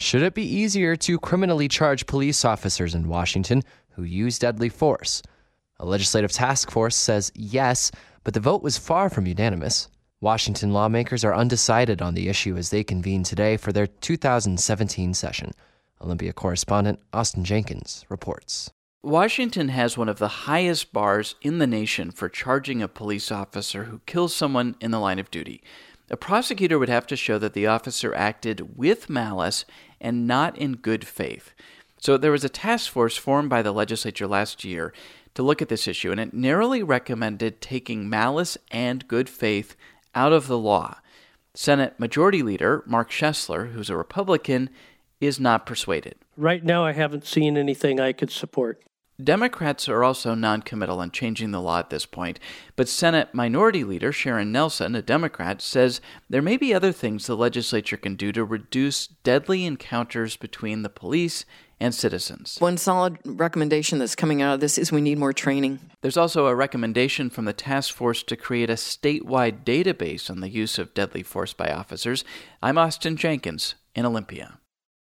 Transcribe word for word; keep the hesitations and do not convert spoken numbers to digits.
Should it be easier to criminally charge police officers in Washington who use deadly force? A legislative task force says yes, but the vote was far from unanimous. Washington lawmakers are undecided on the issue as they convene today for their two thousand seventeen session. Olympia correspondent Austin Jenkins reports. Washington has one of the highest bars in the nation for charging a police officer who kills someone in the line of duty. A prosecutor would have to show that the officer acted with malice and not in good faith. So there was a task force formed by the legislature last year to look at this issue, and it narrowly recommended taking malice and good faith out of the law. Senate Majority Leader Mark Schessler, who's a Republican, is not persuaded. Right now, I haven't seen anything I could support. Democrats are also noncommittal on changing the law at this point, but Senate Minority Leader Sharon Nelson, a Democrat, says there may be other things the legislature can do to reduce deadly encounters between the police and citizens. One solid recommendation that's coming out of this is we need more training. There's also a recommendation from the task force to create a statewide database on the use of deadly force by officers. I'm Austin Jenkins in Olympia.